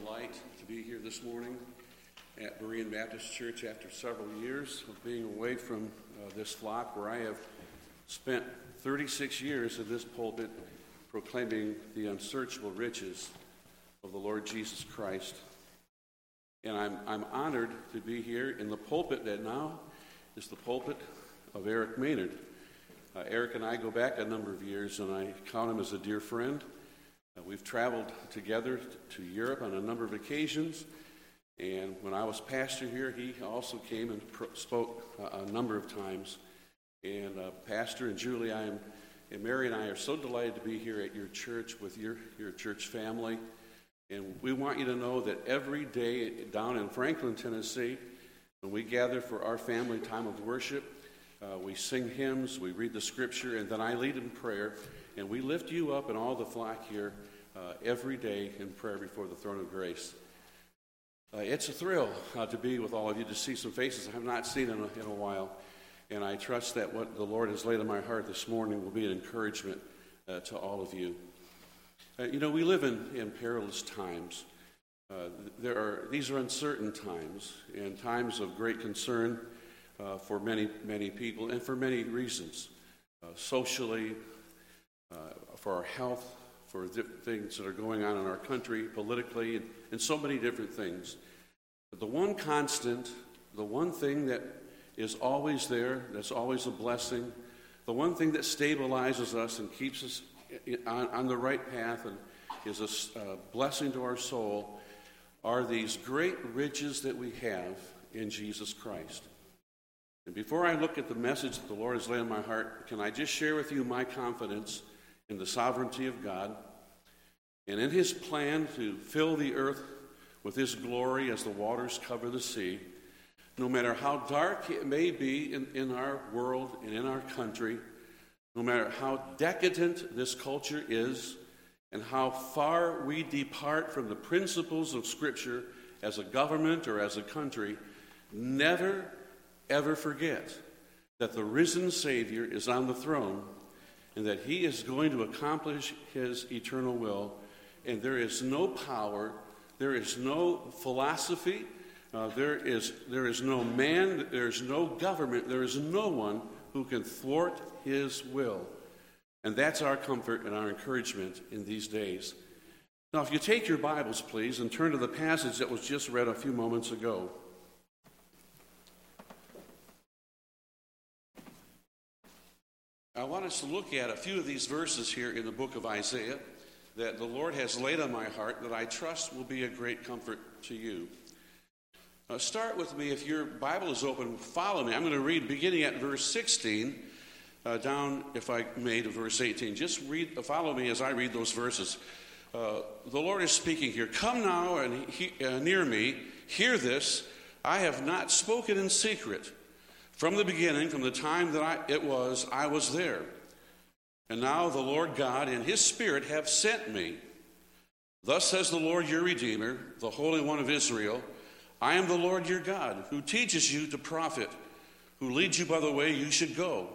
delight to be here this morning at Berean Baptist Church after several years of being away from this flock where I have spent 36 years in this pulpit proclaiming the unsearchable riches of the Lord Jesus Christ. And I'm honored to be here in the pulpit that now is the pulpit of Eric Maynard. Eric and I go back a number of years, and I count him as a dear friend. We've traveled together to Europe on a number of occasions, and when I was pastor here, he also came and spoke a number of times. And Pastor and Julie, and Mary and I are so delighted to be here at your church with your church family. And we want you to know that every day down in Franklin, Tennessee, when we gather for our family time of worship, we sing hymns, we read the scripture, and then I lead in prayer. And we lift you up and all the flock here every day in prayer before the throne of grace. It's a thrill to be with all of you, to see some faces I have not seen in a while. And I trust that what the Lord has laid on my heart this morning will be an encouragement to all of you. We live in perilous times. These are uncertain times, and times of great concern for many, many people, and for many reasons. Socially, for our health, for things that are going on in our country, politically, and so many different things. But the one constant, the one thing that is always there, that's always a blessing, the one thing that stabilizes us and keeps us on the right path and is a blessing to our soul, are these great riches that we have in Jesus Christ. And before I look at the message that the Lord has laid on my heart, can I just share with you my confidence in the sovereignty of God and in his plan to fill the earth with his glory as the waters cover the sea. No matter how dark it may be in our world and in our country, no matter how decadent this culture is, and how far we depart from the principles of Scripture as a government or as a country, never, ever forget that the risen Savior is on the throne and that he is going to accomplish his eternal will. And there is no power, there is no philosophy, there is no man, there is no government, there is no one who can thwart his will. And that's our comfort and our encouragement in these days. Now, if you take your Bibles, please, and turn to the passage that was just read a few moments ago. I want us to look at a few of these verses here in the book of Isaiah that the Lord has laid on my heart that I trust will be a great comfort to you. Start with me, if your Bible is open, follow me. I'm going to read beginning at verse 16 down, if I may, to verse 18. Just follow me as I read those verses. The Lord is speaking here. Come now and near me, hear this. I have not spoken in secret. From the beginning, from the time that I was there. And now the Lord God and his Spirit have sent me. Thus says the Lord your Redeemer, the Holy One of Israel, I am the Lord your God, who teaches you to profit, who leads you by the way you should go.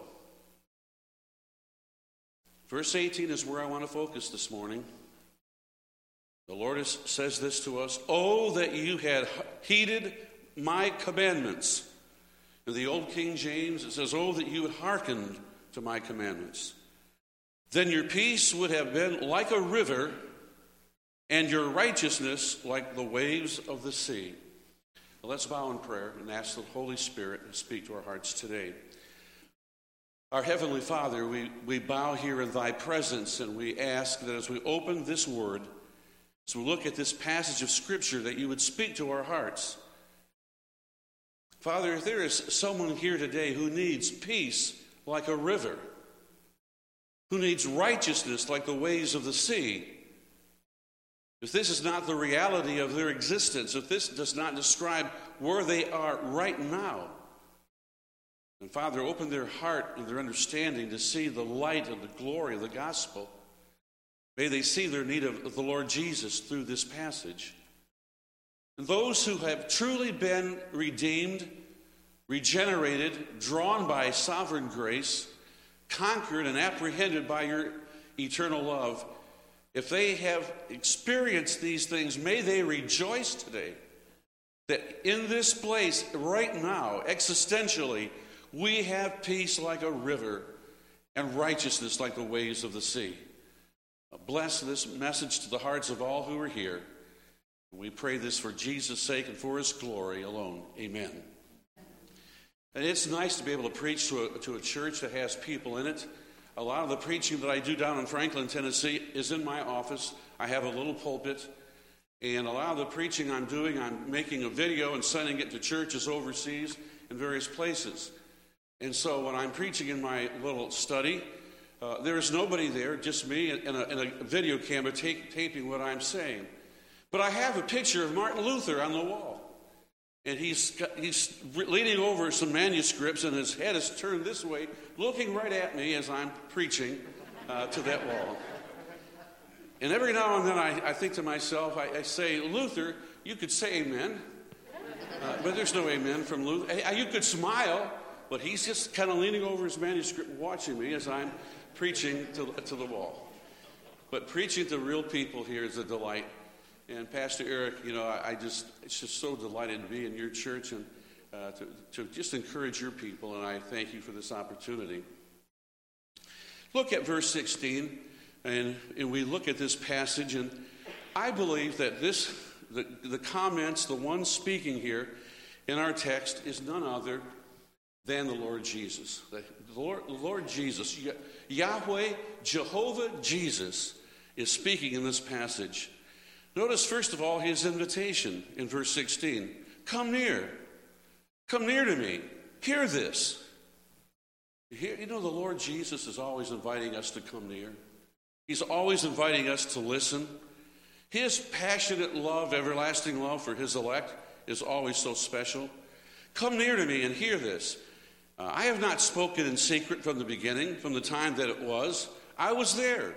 Verse 18 is where I want to focus this morning. The Lord says this to us, Oh, that you had heeded my commandments. In the old King James, it says, Oh, that you had hearkened to my commandments. Then your peace would have been like a river, and your righteousness like the waves of the sea. Well, let's bow in prayer and ask the Holy Spirit to speak to our hearts today. Our Heavenly Father, we bow here in thy presence, and we ask that as we open this word, as we look at this passage of Scripture, that you would speak to our hearts. Father, if there is someone here today who needs peace like a river, who needs righteousness like the waves of the sea, if this is not the reality of their existence, if this does not describe where they are right now, then Father, open their heart and their understanding to see the light and the glory of the gospel. May they see their need of the Lord Jesus through this passage. And those who have truly been redeemed, regenerated, drawn by sovereign grace, conquered and apprehended by your eternal love, if they have experienced these things, may they rejoice today that in this place right now, existentially, we have peace like a river and righteousness like the waves of the sea. Bless this message to the hearts of all who are here. We pray this for Jesus' sake and for his glory alone. Amen. And it's nice to be able to preach to a church that has people in it. A lot of the preaching that I do down in Franklin, Tennessee is in my office. I have a little pulpit. And a lot of the preaching I'm doing, I'm making a video and sending it to churches overseas in various places. And so when I'm preaching in my little study, there is nobody there, just me and a video camera taping what I'm saying. But I have a picture of Martin Luther on the wall. And he's leaning over some manuscripts, and his head is turned this way, looking right at me as I'm preaching to that wall. And every now and then I think to myself, I say, Luther, you could say amen. But there's no amen from Luther. You could smile, but he's just kind of leaning over his manuscript watching me as I'm preaching to the wall. But preaching to real people here is a delight. And Pastor Eric, it's just so delighted to be in your church and to just encourage your people, and I thank you for this opportunity. Look at verse 16, and we look at this passage, and I believe that the comments, the one speaking here in our text is none other than the Lord Jesus. The Lord Jesus, Yahweh, Jehovah Jesus, is speaking in this passage. Notice, first of all, his invitation in verse 16. Come near. Come near to me. Hear this. The Lord Jesus is always inviting us to come near. He's always inviting us to listen. His passionate love, everlasting love for his elect is always so special. Come near to me and hear this. I have not spoken in secret from the beginning, from the time that it was. I was there.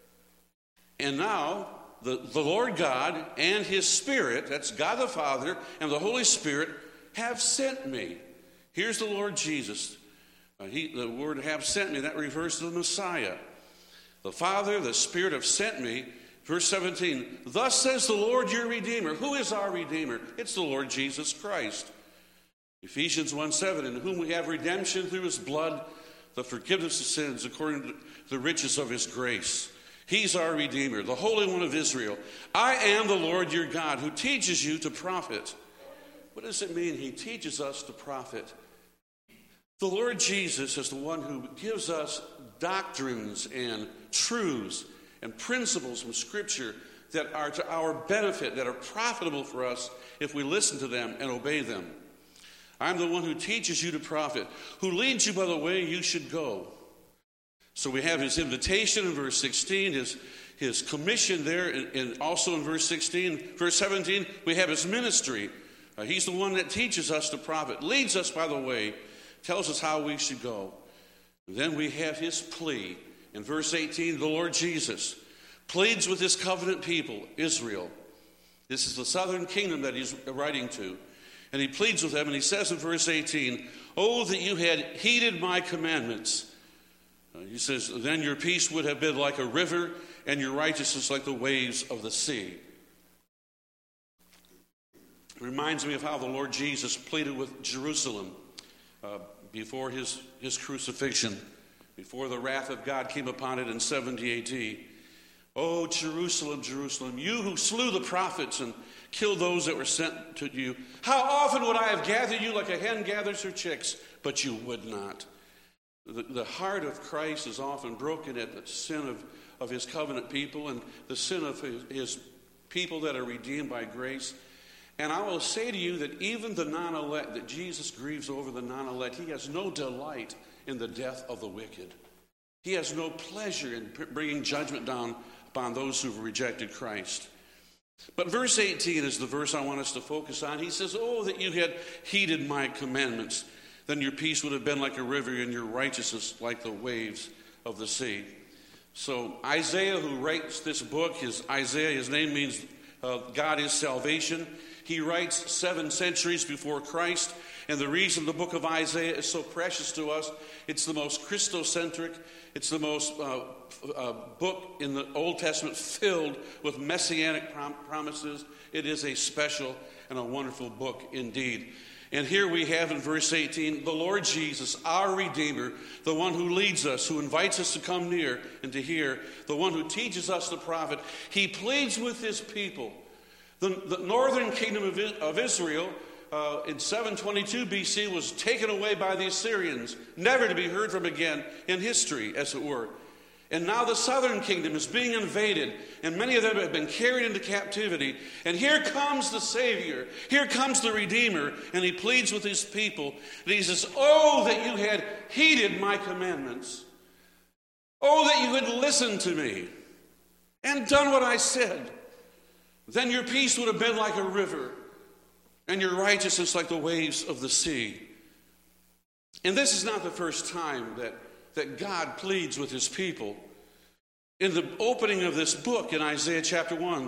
And now the Lord God and his Spirit, that's God the Father and the Holy Spirit, have sent me. Here's the Lord Jesus. The word have sent me, that refers to the Messiah. The Father, the Spirit have sent me. Verse 17, thus says the Lord your Redeemer. Who is our Redeemer? It's the Lord Jesus Christ. Ephesians 1:7, in whom we have redemption through his blood, the forgiveness of sins according to the riches of his grace. He's our Redeemer, the Holy One of Israel. I am the Lord your God who teaches you to profit. What does it mean? He teaches us to profit. The Lord Jesus is the one who gives us doctrines and truths and principles from Scripture that are to our benefit, that are profitable for us if we listen to them and obey them. I'm the one who teaches you to profit, who leads you by the way you should go. So we have his invitation in verse 16, his commission there, and also in verse 16. Verse 17, we have his ministry. He's the one that teaches us to profit, leads us by the way, tells us how we should go. And then we have his plea. In verse 18, the Lord Jesus pleads with his covenant people, Israel. This is the southern kingdom that he's writing to. And he pleads with them, and he says in verse 18, oh, that you had heeded my commandments. He says, then your peace would have been like a river, and your righteousness like the waves of the sea. It reminds me of how the Lord Jesus pleaded with Jerusalem before his crucifixion, before the wrath of God came upon it in 70 A.D. Oh, Jerusalem, Jerusalem, you who slew the prophets and killed those that were sent to you, how often would I have gathered you like a hen gathers her chicks, but you would not. The heart of Christ is often broken at the sin of his covenant people and the sin of his people that are redeemed by grace. And I will say to you that even the non-elect, that Jesus grieves over the non-elect. He has no delight in the death of the wicked. He has no pleasure in bringing judgment down upon those who've rejected Christ. But verse 18 is the verse I want us to focus on. He says, oh, that you had heeded my commandments. Then your peace would have been like a river and your righteousness like the waves of the sea. So Isaiah, who writes this book, his name means God is salvation. He writes 7 centuries before Christ, and the reason the book of Isaiah is so precious to us, it's the most Christocentric, it's the most book in the Old Testament filled with messianic promises. It is a special and a wonderful book indeed. And here we have in verse 18, the Lord Jesus, our Redeemer, the one who leads us, who invites us to come near and to hear, the one who teaches us the prophet. He pleads with his people. The northern kingdom of Israel in 722 BC was taken away by the Assyrians, never to be heard from again in history, as it were. And now the southern kingdom is being invaded, and many of them have been carried into captivity. And here comes the Savior, here comes the Redeemer, and he pleads with his people. And he says, oh, that you had heeded my commandments. Oh, that you had listened to me and done what I said. Then your peace would have been like a river, and your righteousness like the waves of the sea. And this is not the first time that God pleads with his people. In the opening of this book in Isaiah chapter 1,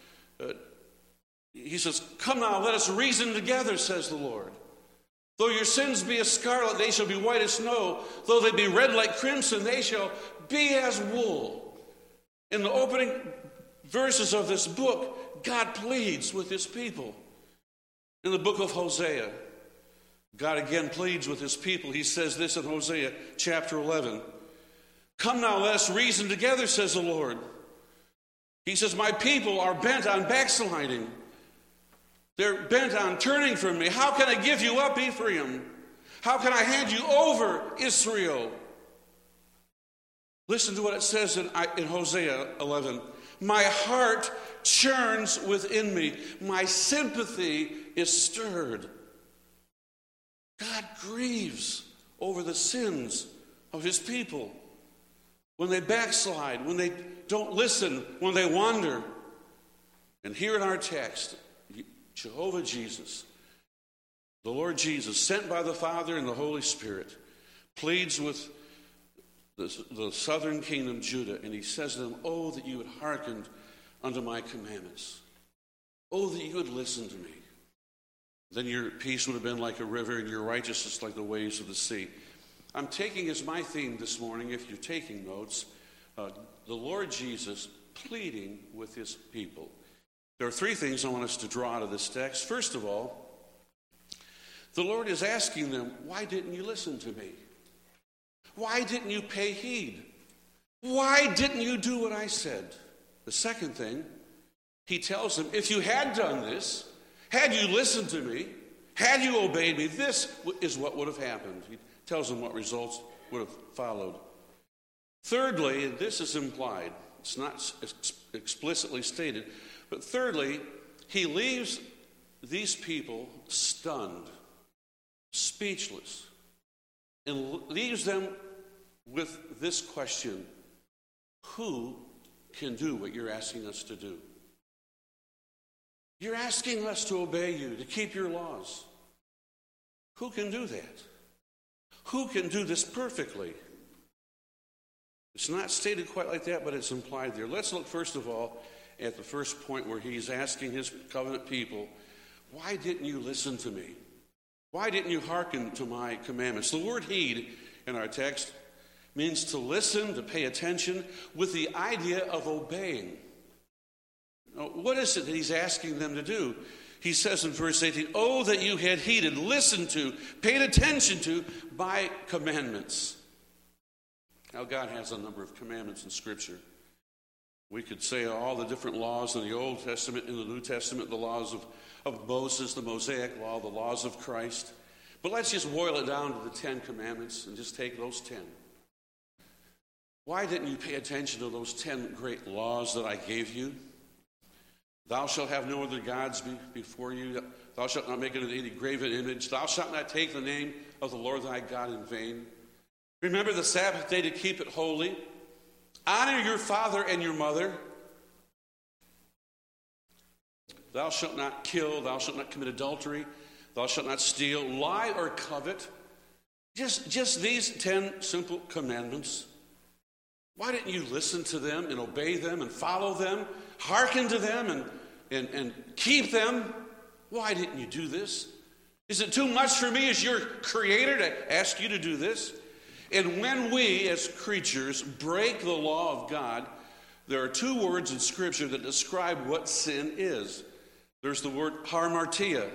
he says, come now, let us reason together, says the Lord. Though your sins be as scarlet, they shall be white as snow. Though they be red like crimson, they shall be as wool. In the opening verses of this book, God pleads with his people. In the book of Hosea, God again pleads with his people. He says this in Hosea chapter 11. Come now, let us reason together, says the Lord. He says, my people are bent on backsliding. They're bent on turning from me. How can I give you up, Ephraim? How can I hand you over, Israel? Listen to what it says in Hosea 11. My heart churns within me. My sympathy is stirred. God grieves over the sins of his people. When they backslide, when they don't listen, when they wander. And here in our text, Jehovah Jesus, the Lord Jesus, sent by the Father and the Holy Spirit, pleads with the southern kingdom, Judah, and he says to them, oh, that you had hearkened unto my commandments. Oh, that you had listened to me. Then your peace would have been like a river and your righteousness like the waves of the sea. I'm taking as my theme this morning, if you're taking notes, the Lord Jesus pleading with his people. There are 3 things I want us to draw out of this text. First of all, the Lord is asking them, why didn't you listen to me? Why didn't you pay heed? Why didn't you do what I said? The second thing, he tells them, if you had done this, had you listened to me, had you obeyed me, this is what would have happened. He tells them what results would have followed. Thirdly, and this is implied, it's not explicitly stated, but thirdly, he leaves these people stunned, speechless, and leaves them with this question: who can do what you're asking us to do? You're asking us to obey you, to keep your laws. Who can do that? Who can do this perfectly? It's not stated quite like that, but it's implied there. Let's look first of all at the first point where he's asking his covenant people, why didn't you listen to me? Why didn't you hearken to my commandments? The word heed in our text means to listen, to pay attention, with the idea of obeying. Now, what is it that he's asking them to do? He says in verse 18, oh, that you had heeded, listened to, paid attention to my commandments. Now, God has a number of commandments in Scripture. We could say all the different laws in the Old Testament, in the New Testament, the laws of Moses, the Mosaic Law, the laws of Christ. But let's just boil it down to the 10 commandments and just take those 10. Why didn't you pay attention to those 10 great laws that I gave you? Thou shalt have no other gods before you. Thou shalt not make any graven image. Thou shalt not take the name of the Lord thy God in vain. Remember the Sabbath day to keep it holy. Honor your father and your mother. Thou shalt not kill. Thou shalt not commit adultery. Thou shalt not steal, lie, or covet. Just these 10 simple commandments. Why didn't you listen to them and obey them and follow them, hearken to them and keep them? Why didn't you do this? Is it too much for me as your creator to ask you to do this? And when we, as creatures, break the law of God, there are two words in Scripture that describe what sin is. There's the word hamartia.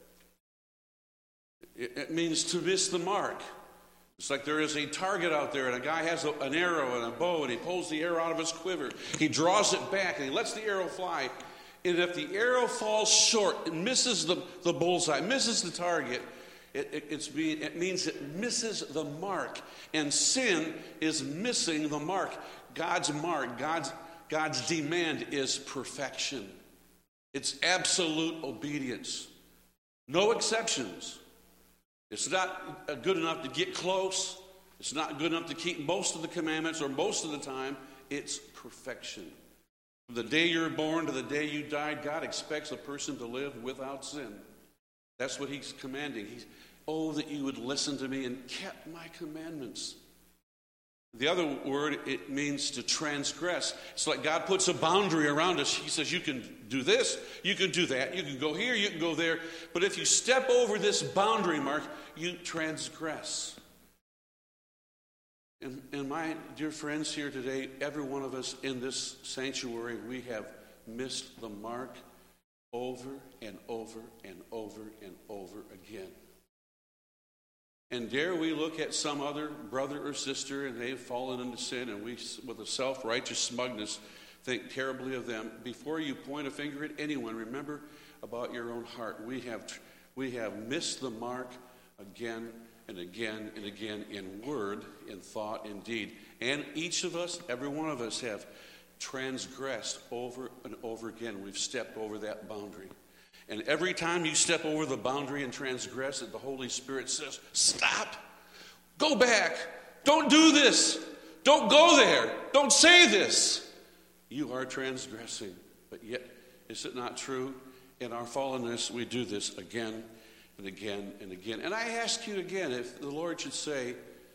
It means to miss the mark. It's like there is a target out there, and a guy has an arrow and a bow, and he pulls the arrow out of his quiver. He draws it back, and he lets the arrow fly. And if the arrow falls short, it misses the bullseye, misses the target, it means it misses the mark. And sin is missing the mark. God's mark, God's demand is perfection. It's absolute obedience. No exceptions. It's not good enough to get close. It's not good enough to keep most of the commandments or most of the time. It's perfection. From the day you're born to the day you died, God expects a person to live without sin. That's what he's commanding. Oh, that you would listen to me and kept my commandments. The other word, it means to transgress. It's like God puts a boundary around us. He says, you can do this, you can do that, you can go here, you can go there. But if you step over this boundary mark, you transgress. And my dear friends here today, every one of us in this sanctuary, we have missed the mark over and over and over and over again. And dare we look at some other brother or sister and they've fallen into sin, and we, with a self-righteous smugness, think terribly of them. Before you point a finger at anyone, remember about your own heart. We have missed the mark again and again and again in word, in thought, in deed. And each of us, every one of us, have transgressed over and over again. We've stepped over that boundary. And every time you step over the boundary and transgress it, the Holy Spirit says, stop, go back, don't do this, don't go there, don't say this. You are transgressing. But yet, is it not true? In our fallenness, we do this again and again and again. And I ask you again, if the Lord should say,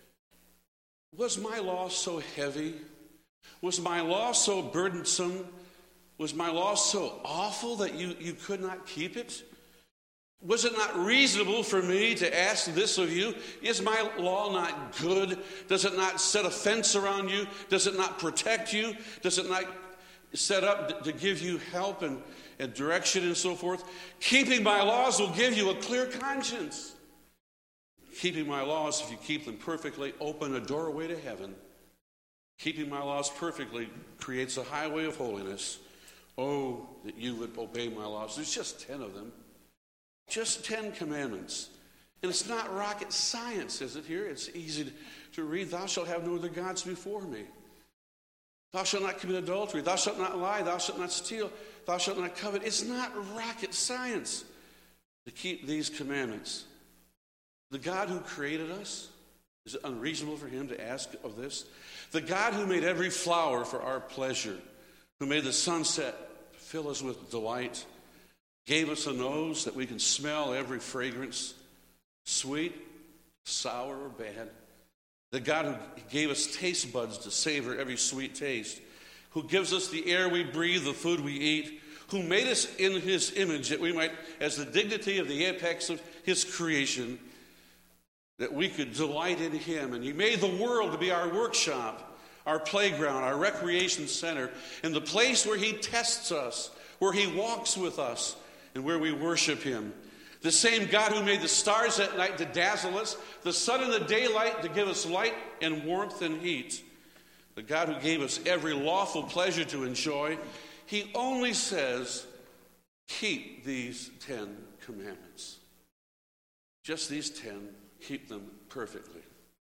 was my law so heavy? Was my law so burdensome? Was my law so awful that you could not keep it? Was it not reasonable for me to ask this of you? Is my law not good? Does it not set a fence around you? Does it not protect you? Does it not set up to give you help and direction and so forth? Keeping my laws will give you a clear conscience. Keeping my laws, if you keep them perfectly, open a doorway to heaven. Keeping my laws perfectly creates a highway of holiness. Oh, that you would obey my laws. There's just 10 of them. Just 10 commandments. And it's not rocket science, is it here? It's easy to read. Thou shalt have no other gods before me. Thou shalt not commit adultery. Thou shalt not lie. Thou shalt not steal. Thou shalt not covet. It's not rocket science to keep these commandments. The God who created us, is it unreasonable for him to ask of this? The God who made every flower for our pleasure, who made the sunset fill us with delight, gave us a nose that we can smell every fragrance, sweet, sour, or bad. The God who gave us taste buds to savor every sweet taste, who gives us the air we breathe, the food we eat, who made us in his image that we might, as the dignity of the apex of his creation, that we could delight in him. And he made the world to be our workshop, our playground, our recreation center, and the place where he tests us, where he walks with us, and where we worship him. The same God who made the stars at night to dazzle us, the sun in the daylight to give us light and warmth and heat. The God who gave us every lawful pleasure to enjoy. He only says, keep these 10 commandments. Just these 10, keep them perfectly.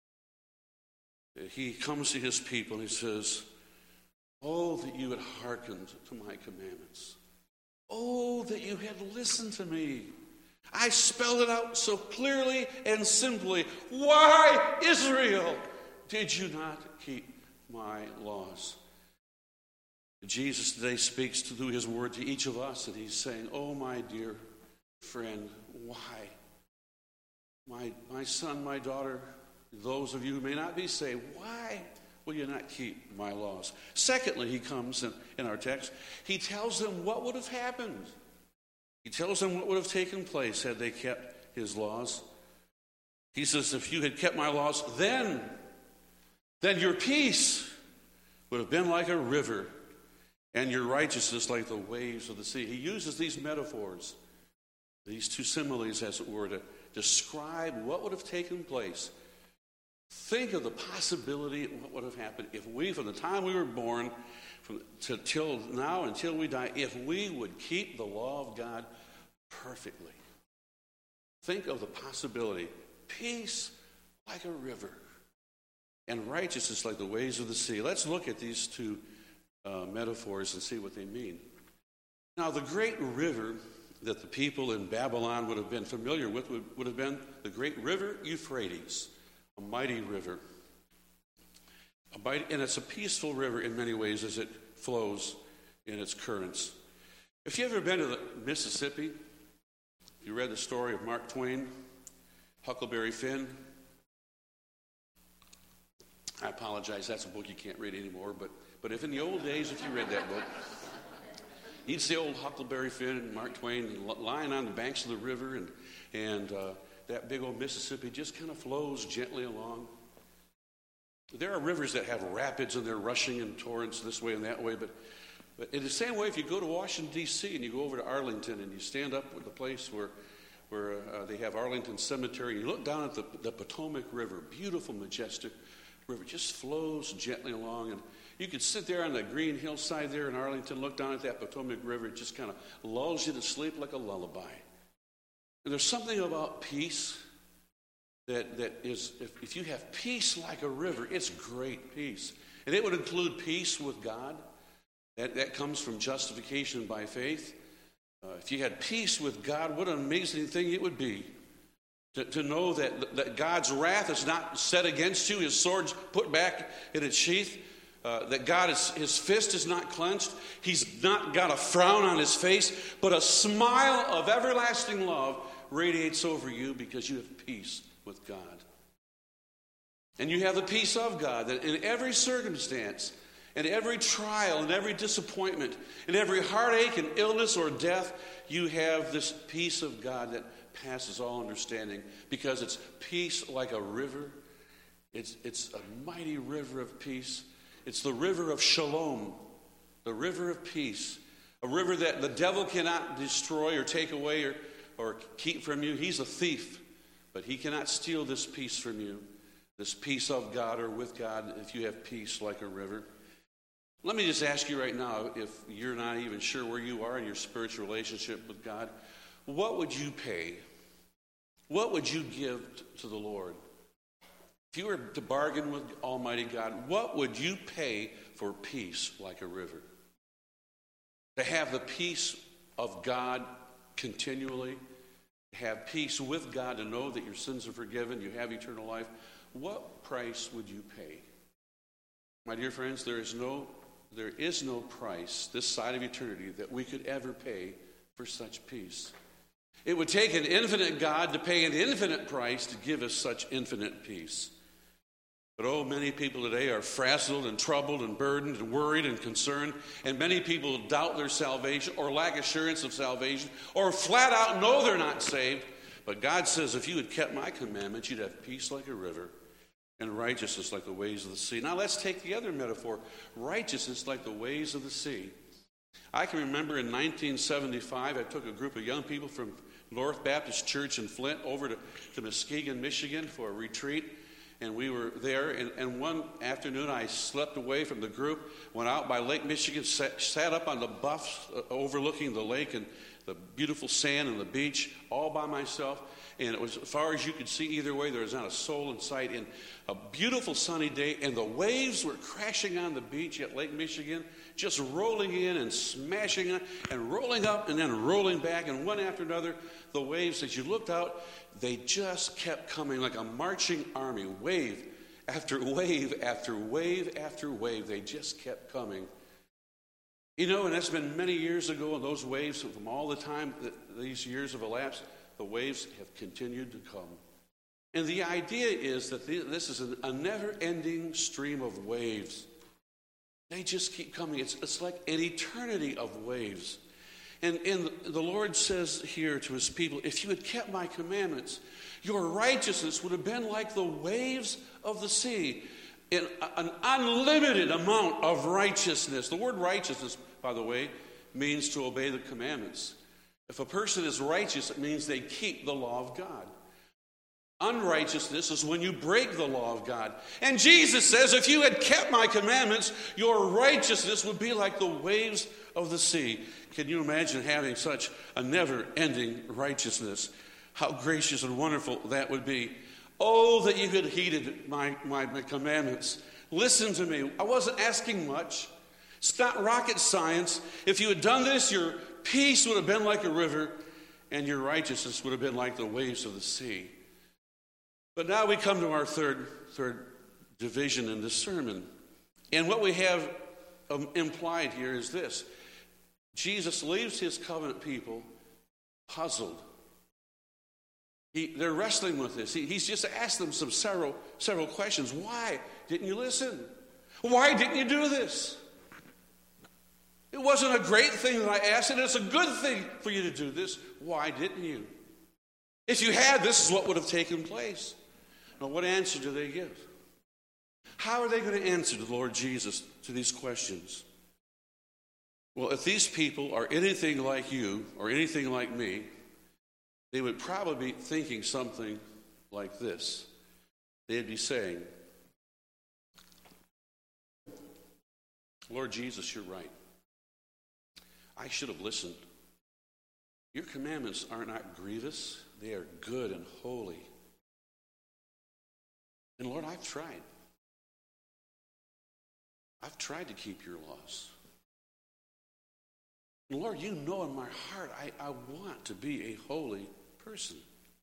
He comes to his people and he says, oh, that you had hearkened to my commandments. Oh, that you had listened to me. I spelled it out so clearly and simply. Why, Israel, did you not keep my laws? Jesus today speaks through his word to each of us, and he's saying, oh, my dear friend, why? My son, my daughter, those of you who may not be saved, why will you not keep my laws? Secondly, he comes in our text, he tells them what would have happened. He He tells them what would have taken place had they kept his laws. He says, if you had kept my laws, then your peace would have been like a river, and your righteousness like the waves of the sea. He uses these metaphors, these two similes, as it were, to describe what would have taken place. Think of the possibility of what would have happened if we, from the time we were born till now, until we die, if we would keep the law of God perfectly. Think of the possibility. Peace like a river, and righteousness like the waves of the sea. Let's look at these two metaphors and see what they mean. Now, the great river that the people in Babylon would have been familiar with would have been the great river Euphrates, a mighty river. And it's a peaceful river in many ways as it flows in its currents. If you've ever been to the Mississippi, you read the story of Mark Twain, Huckleberry Finn. I apologize, that's a book you can't read anymore, but if in the old days, if you read that book, you'd see old Huckleberry Finn and Mark Twain lying on the banks of the river, and that big old Mississippi just kind of flows gently along. There are rivers that have rapids and they're rushing in torrents this way and that way, but in the same way, if you go to Washington, D.C., and you go over to Arlington and you stand up at the place where they have Arlington Cemetery, and you look down at the Potomac River, beautiful, majestic river, just flows gently along, and you could sit there on the green hillside there in Arlington, look down at that Potomac River, it just kind of lulls you to sleep like a lullaby. And there's something about peace that is, if you have peace like a river, it's great peace. And it would include peace with God. That comes from justification by faith. If you had peace with God, what an amazing thing it would be to know that God's wrath is not set against you, his sword's put back in its sheath, that his fist is not clenched, he's not got a frown on his face, but a smile of everlasting love radiates over you because you have peace with God. And you have the peace of God, that in every circumstance, in every trial, in every disappointment, in every heartache and illness or death, you have this peace of God that passes all understanding, because it's peace like a river. It's a mighty river of peace. It's the river of shalom, the river of peace, a river that the devil cannot destroy or take away or keep from you. He's a thief, but he cannot steal this peace from you, this peace of God or with God, if you have peace like a river. Let me just ask you right now, if you're not even sure where you are in your spiritual relationship with God, what would you pay? What would you give to the Lord? If you were to bargain with Almighty God, what would you pay for peace like a river? To have the peace of God continually, to have peace with God, to know that your sins are forgiven, you have eternal life, what price would you pay? My dear friends, there is no price this side of eternity that we could ever pay for such peace. It would take an infinite God to pay an infinite price to give us such infinite peace. But many people today are frazzled and troubled and burdened and worried and concerned, and many people doubt their salvation or lack assurance of salvation or flat out know they're not saved. But God says, if you had kept my commandments, you'd have peace like a river and righteousness like the waves of the sea. Now let's take the other metaphor, righteousness like the waves of the sea. I can remember in 1975, I took a group of young people from North Baptist Church in Flint over to Muskegon, Michigan for a retreat. And we were there, and one afternoon I slept away from the group, went out by Lake Michigan, sat up on the bluffs overlooking the lake and the beautiful sand and the beach all by myself. And it was as far as you could see either way. There was not a soul in sight. And a beautiful sunny day, and the waves were crashing on the beach at Lake Michigan, just rolling in and smashing on and rolling up and then rolling back. And one after another, the waves, as you looked out, they just kept coming like a marching army, wave after wave after wave after wave. They just kept coming. You know, and that's been many years ago, and those waves, from all the time that these years have elapsed, the waves have continued to come. And the idea is that this is a never-ending stream of waves. They just keep coming. It's like an eternity of waves. And the Lord says here to his people, if you had kept my commandments, your righteousness would have been like the waves of the sea. In an unlimited amount of righteousness. The word righteousness, by the way, means to obey the commandments. If a person is righteous, it means they keep the law of God. Unrighteousness is when you break the law of God. And Jesus says, if you had kept my commandments, your righteousness would be like the waves of the sea. Can you imagine having such a never-ending righteousness? How gracious and wonderful that would be. Oh, that you had heeded my commandments. Listen to me. I wasn't asking much. It's not rocket science. If you had done this, your peace would have been like a river, and your righteousness would have been like the waves of the sea. But now we come to our third division in this sermon. And what we have implied here is this. Jesus leaves his covenant people puzzled. They're wrestling with this. He's just asked them several questions. Why didn't you listen? Why didn't you do this? It wasn't a great thing that I asked, and it's a good thing for you to do this. Why didn't you? If you had, this is what would have taken place. Now, what answer do they give? How are they going to answer the Lord Jesus to these questions? Well, if these people are anything like you or anything like me, they would probably be thinking something like this. They'd be saying, Lord Jesus, you're right. I should have listened. Your commandments are not grievous. They are good and holy. And Lord, I've tried. I've tried to keep your laws. And Lord, you know in my heart I want to be a holy person.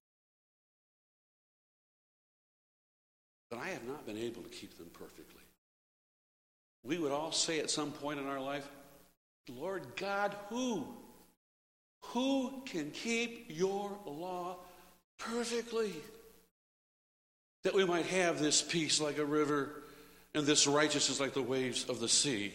But I have not been able to keep them perfectly. We would all say at some point in our life, Lord God, who can keep your law perfectly? That we might have this peace like a river and this righteousness like the waves of the sea.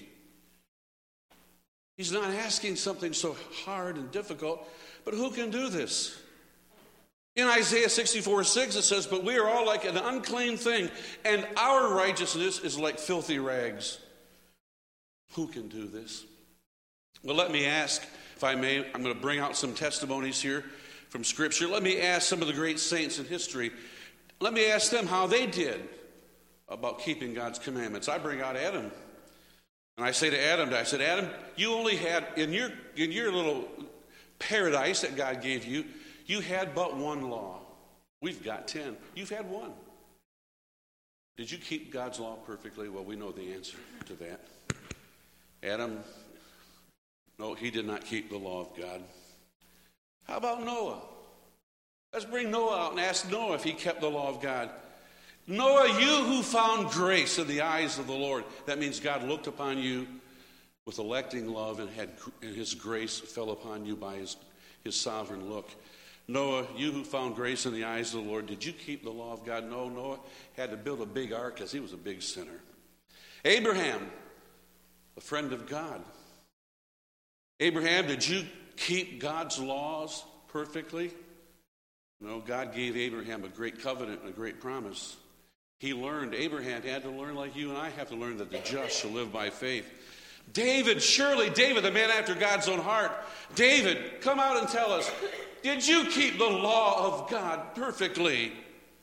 He's not asking something so hard and difficult, but who can do this? In Isaiah 64:6 it says, but we are all like an unclean thing, and our righteousness is like filthy rags. Who can do this? Well, let me ask, if I may, I'm going to bring out some testimonies here from Scripture. Let me ask some of the great saints in history. Let me ask them how they did about keeping God's commandments. I bring out Adam. And I say to Adam, Adam, you only had, in your little paradise that God gave you, you had but one law. We've got 10. You've had one. Did you keep God's law perfectly? Well, we know the answer to that. Adam, no, he did not keep the law of God. How about Noah? Let's bring Noah out and ask Noah if he kept the law of God. Noah, you who found grace in the eyes of the Lord. That means God looked upon you with electing love, and his grace fell upon you by his sovereign look. Noah, you who found grace in the eyes of the Lord, did you keep the law of God? No, Noah had to build a big ark because he was a big sinner. Abraham, a friend of God. Abraham, did you keep God's laws perfectly? No, God gave Abraham a great covenant and a great promise. Abraham had to learn like you and I have to learn, that the just shall live by faith. David, surely David, the man after God's own heart. David, come out and tell us, did you keep the law of God perfectly?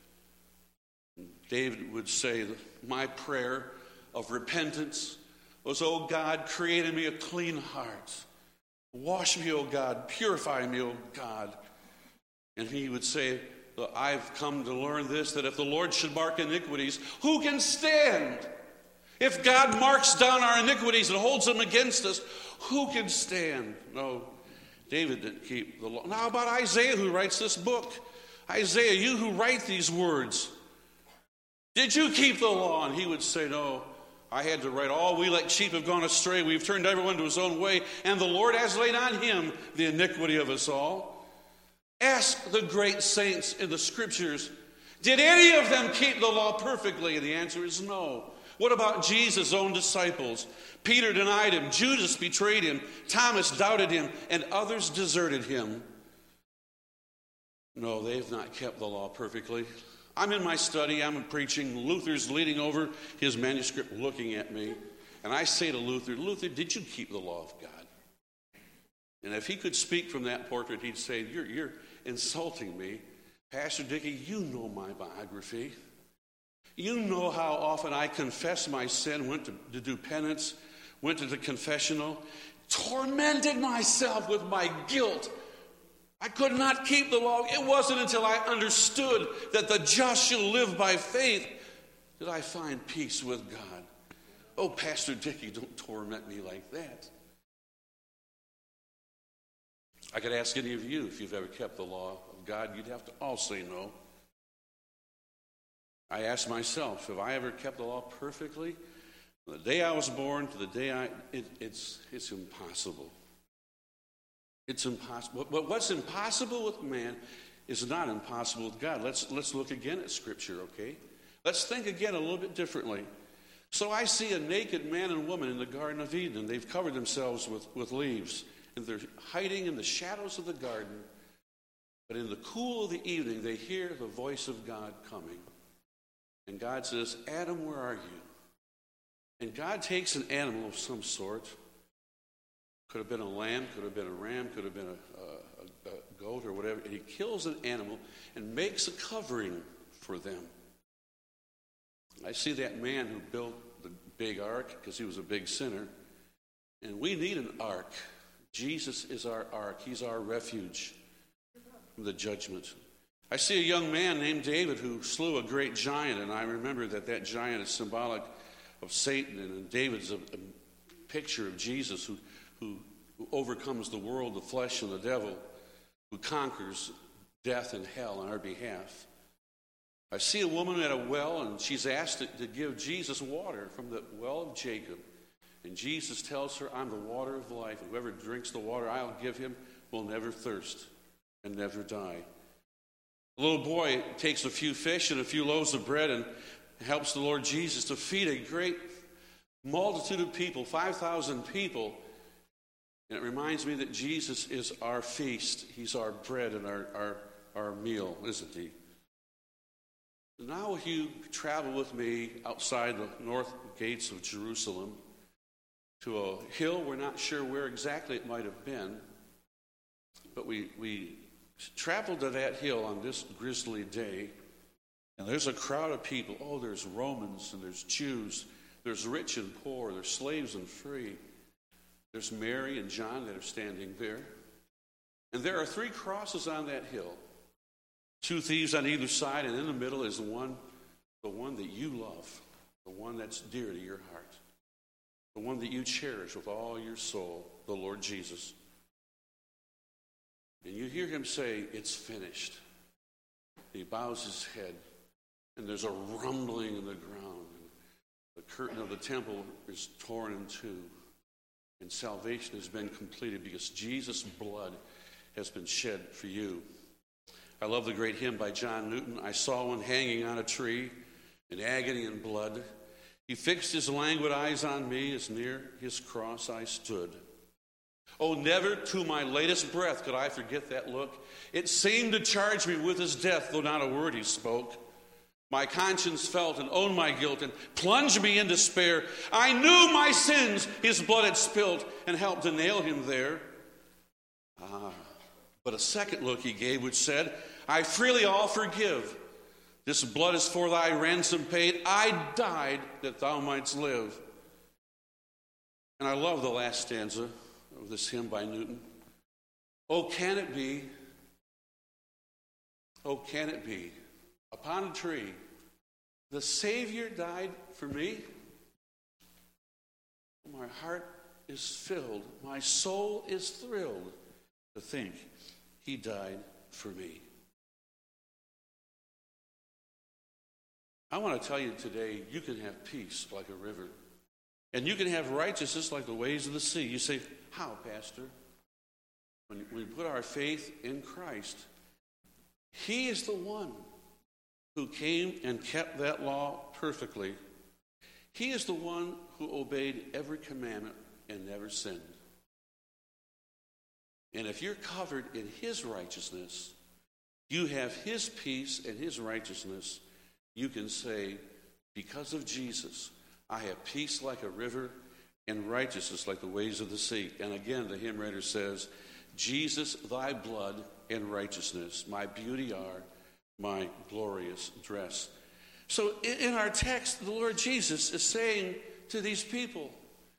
David would say, my prayer of repentance was, oh God, create in me a clean heart. Wash me, oh God, purify me, oh God. And he would say, I've come to learn this, that if the Lord should mark iniquities, who can stand? If God marks down our iniquities and holds them against us, who can stand? No, David didn't keep the law. Now, how about Isaiah, who writes this book? Isaiah, you who write these words, did you keep the law? And he would say, no, I had to write, all we like sheep have gone astray. We've turned everyone to his own way, and the Lord has laid on him the iniquity of us all. Ask the great saints in the Scriptures, did any of them keep the law perfectly? And the answer is no. What about Jesus' own disciples? Peter denied him, Judas betrayed him, Thomas doubted him, and others deserted him. No, they have not kept the law perfectly. I'm in my study, I'm preaching, Luther's leaning over his manuscript looking at me, and I say to Luther, Luther, did you keep the law of God? And if he could speak from that portrait, he'd say, you're insulting me. Pastor Dickey, you know my biography. You know how often I confessed my sin, went to do penance, went to the confessional, tormented myself with my guilt. I could not keep the law. It wasn't until I understood that the just shall live by faith that I find peace with God. Oh, Pastor Dickey, don't torment me like that. I could ask any of you if you've ever kept the law of God. You'd have to all say no. I ask myself, have I ever kept the law perfectly? From the day I was born to the day it's impossible. It's impossible. But what's impossible with man is not impossible with God. Let's look again at Scripture, okay? Let's think again a little bit differently. So I see a naked man and woman in the Garden of Eden. They've covered themselves with leaves, and they're hiding in the shadows of the garden. But in the cool of the evening, they hear the voice of God coming. And God says, Adam, where are you? And God takes an animal of some sort. Could have been a lamb, could have been a ram, could have been a goat or whatever. And he kills an animal and makes a covering for them. I see that man who built the big ark because he was a big sinner. And we need an ark. Jesus is our ark. He's our refuge from the judgment. I see a young man named David who slew a great giant, and I remember that giant is symbolic of Satan, and David's a picture of Jesus who overcomes the world, the flesh, and the devil, who conquers death and hell on our behalf. I see a woman at a well, and she's asked to give Jesus water from the well of Jacob. And Jesus tells her, I'm the water of life. Whoever drinks the water I'll give him will never thirst and never die. The little boy takes a few fish and a few loaves of bread and helps the Lord Jesus to feed a great multitude of people, 5,000 people. And it reminds me that Jesus is our feast. He's our bread and our meal, isn't he? Now if you travel with me outside the north gates of Jerusalem to a hill, we're not sure where exactly it might have been, but we traveled to that hill on this grisly day, and there's a crowd of people. Oh, there's Romans and there's Jews, there's rich and poor, there's slaves and free. There's Mary and John that are standing there. And there are 3 crosses on that hill. 2 thieves on either side, and in the middle is the one that you love, the one that's dear to your heart, the one that you cherish with all your soul, the Lord Jesus. And you hear him say, it's finished. He bows his head, and there's a rumbling in the ground. And the curtain of the temple is torn in two, and salvation has been completed because Jesus' blood has been shed for you. I love the great hymn by John Newton. I saw one hanging on a tree in agony and blood. He fixed his languid eyes on me as near his cross I stood. Oh, never to my latest breath could I forget that look. It seemed to charge me with his death, though not a word he spoke. My conscience felt and owned my guilt and plunged me in despair. I knew my sins his blood had spilled and helped to nail him there. But a second look he gave which said, I freely all forgive. This blood is for thy ransom paid. I died that thou mightst live. And I love the last stanza of this hymn by Newton. Oh, can it be? Oh, can it be? Upon a tree, the Savior died for me. My heart is filled. My soul is thrilled to think he died for me. I want to tell you today, you can have peace like a river. And you can have righteousness like the waves of the sea. You say, how, Pastor? When we put our faith in Christ, he is the one who came and kept that law perfectly. He is the one who obeyed every commandment and never sinned. And if you're covered in his righteousness, you have his peace and his righteousness, you can say, because of Jesus, I have peace like a river and righteousness like the waves of the sea. And again, the hymn writer says, Jesus, thy blood and righteousness, my beauty are, my glorious dress. So in our text, the Lord Jesus is saying to these people,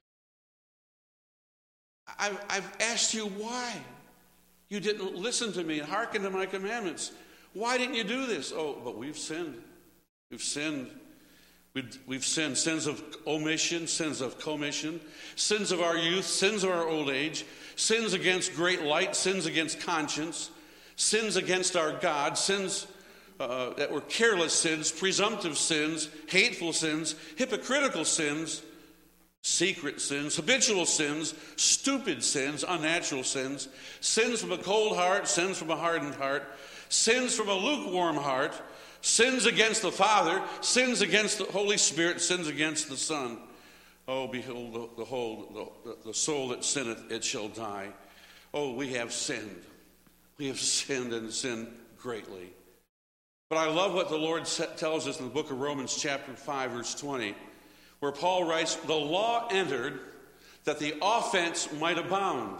I've asked you why you didn't listen to me and hearken to my commandments. Why didn't you do this? Oh, but we've sinned. We've sinned. We've sinned. Sins of omission, sins of commission, sins of our youth, sins of our old age, sins against great light, sins against conscience, sins against our God, sins that were careless sins, presumptive sins, hateful sins, hypocritical sins, secret sins, habitual sins, stupid sins, unnatural sins, sins from a cold heart, sins from a hardened heart, sins from a lukewarm heart, sins against the Father, sins against the Holy Spirit, sins against the Son. Oh, behold, the soul that sinneth, it shall die. Oh, we have sinned. We have sinned and sinned greatly. But I love what the Lord tells us in the book of Romans chapter 5, verse 20, where Paul writes, the law entered that the offense might abound.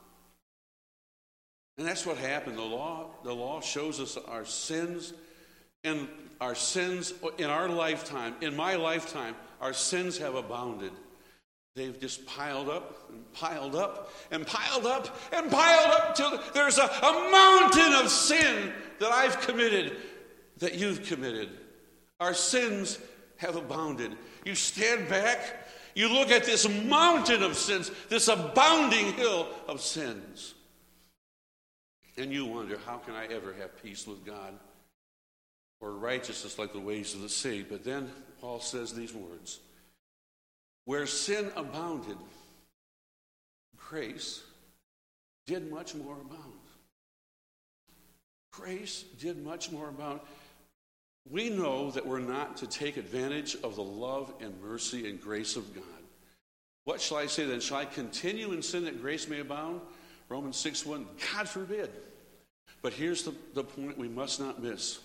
And that's what happened. The law shows us our sins, and our sins in our lifetime, in my lifetime, our sins have abounded. They've just piled up and piled up and piled up and piled up till there's a mountain of sin that I've committed, that you've committed. Our sins have abounded. You stand back, you look at this mountain of sins, this abounding hill of sins, and you wonder, how can I ever have peace with God or righteousness like the waves of the sea? But then Paul says these words, where sin abounded, grace did much more abound. Grace did much more abound. We know that we're not to take advantage of the love and mercy and grace of God. What shall I say then? Shall I continue in sin that grace may abound? Romans 6:1, God forbid. But here's the point we must not miss.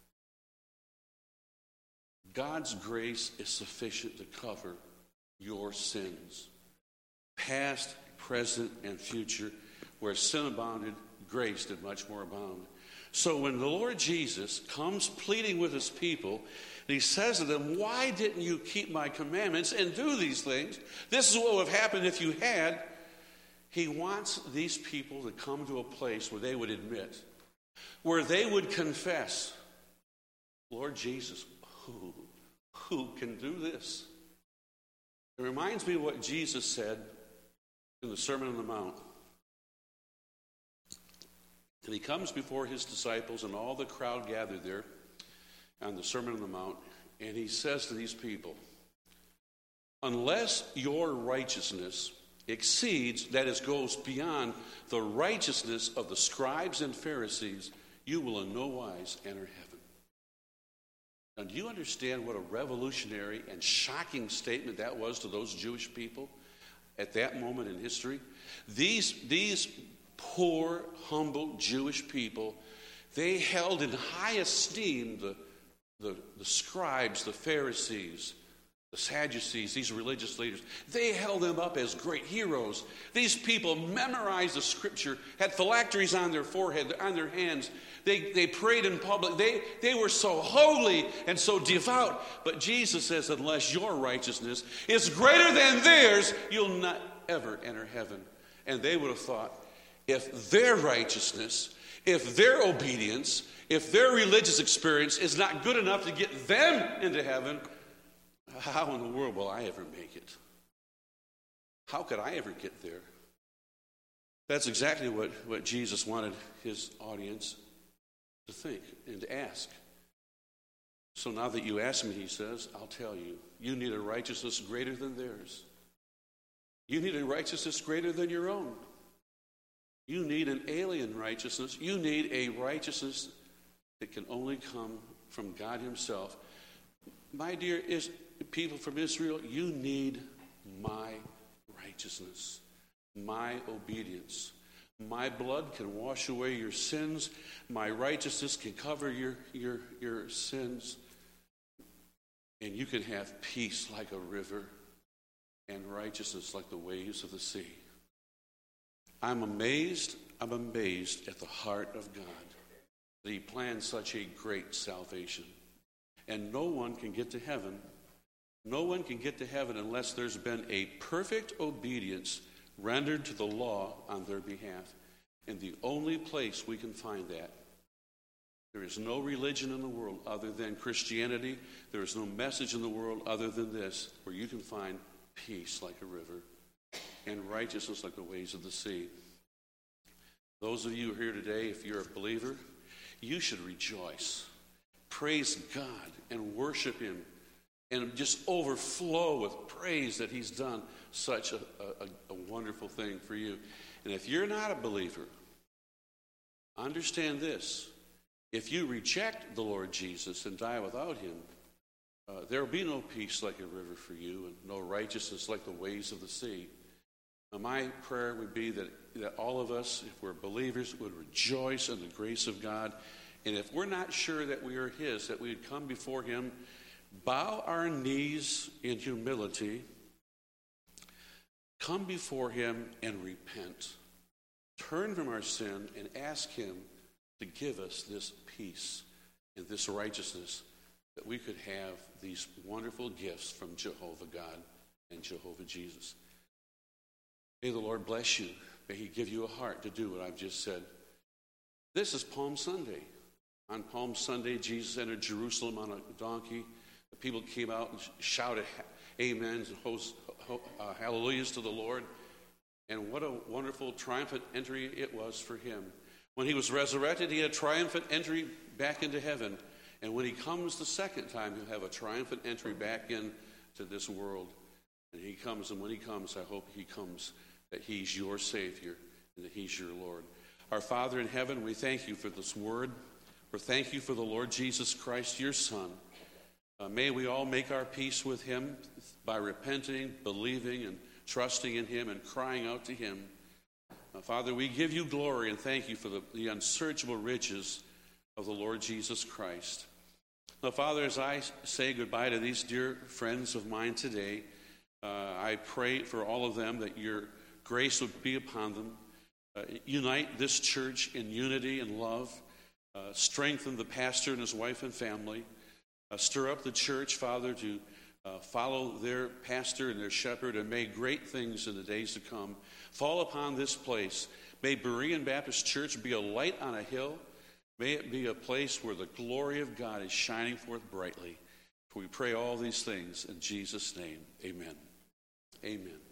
God's grace is sufficient to cover your sins, past, present, and future. Where sin abounded, grace did much more abound. So when the Lord Jesus comes pleading with his people, and he says to them, why didn't you keep my commandments and do these things? This is what would have happened if you had. He wants these people to come to a place where they would admit, where they would confess, Lord Jesus, who can do this? It reminds me of what Jesus said in the Sermon on the Mount. And he comes before his disciples and all the crowd gathered there on the Sermon on the Mount, and he says to these people, unless your righteousness exceeds, that is, goes beyond the righteousness of the scribes and Pharisees, you will in no wise enter heaven. Now, do you understand what a revolutionary and shocking statement that was to those Jewish people at that moment in history? These poor, humble Jewish people, they held in high esteem the scribes, the Pharisees, the Sadducees, these religious leaders. They held them up as great heroes. These people memorized the scripture, had phylacteries on their forehead, on their hands. They prayed in public. They were so holy and so devout. But Jesus says, unless your righteousness is greater than theirs, you'll not ever enter heaven. And they would have thought, if their righteousness, if their obedience, if their religious experience is not good enough to get them into heaven, how in the world will I ever make it? How could I ever get there? That's exactly what Jesus wanted his audience to think and to ask. So now that you ask me, he says, I'll tell you, you need a righteousness greater than theirs. You need a righteousness greater than your own. You need an alien righteousness. You need a righteousness that can only come from God himself. My dear, people from Israel, you need my righteousness, my obedience. My blood can wash away your sins. My righteousness can cover your sins. And you can have peace like a river and righteousness like the waves of the sea. I'm amazed at the heart of God, that he planned such a great salvation. And no one can get to heaven. No one can get to heaven unless there's been a perfect obedience rendered to the law on their behalf. And the only place we can find that, there is no religion in the world other than Christianity. There is no message in the world other than this, where you can find peace like a river and righteousness like the waves of the sea. Those of you here today, if you're a believer, you should rejoice, praise God, and worship him, and just overflow with praise that he's done such a wonderful thing for you. And if you're not a believer, understand this. If you reject the Lord Jesus and die without him, there will be no peace like a river for you and no righteousness like the waves of the sea. Now, my prayer would be that all of us, if we're believers, would rejoice in the grace of God. And if we're not sure that we are his, that we would come before him, bow our knees in humility, come before him and repent. Turn from our sin and ask him to give us this peace and this righteousness, that we could have these wonderful gifts from Jehovah God and Jehovah Jesus. May the Lord bless you. May he give you a heart to do what I've just said. This is Palm Sunday. On Palm Sunday, Jesus entered Jerusalem on a donkey. The people came out and shouted amens and hallelujahs to the Lord. And what a wonderful, triumphant entry it was for him. When he was resurrected, he had a triumphant entry back into heaven. And when he comes the second time, he'll have a triumphant entry back into this world. And he comes, and when he comes, I hope he comes that he's your Savior and that he's your Lord. Our Father in heaven, we thank you for this word. We thank you for the Lord Jesus Christ, your Son. May we all make our peace with him by repenting, believing, and trusting in him and crying out to him. Father, we give you glory and thank you for the unsearchable riches of the Lord Jesus Christ. Now, Father, as I say goodbye to these dear friends of mine today, I pray for all of them that your grace would be upon them. Unite this church in unity and love. Strengthen the pastor and his wife and family. Stir up the church, Father, to follow their pastor and their shepherd, and may great things in the days to come fall upon this place. May Berean Baptist Church be a light on a hill. May it be a place where the glory of God is shining forth brightly. For we pray all these things in Jesus' name. Amen. Amen.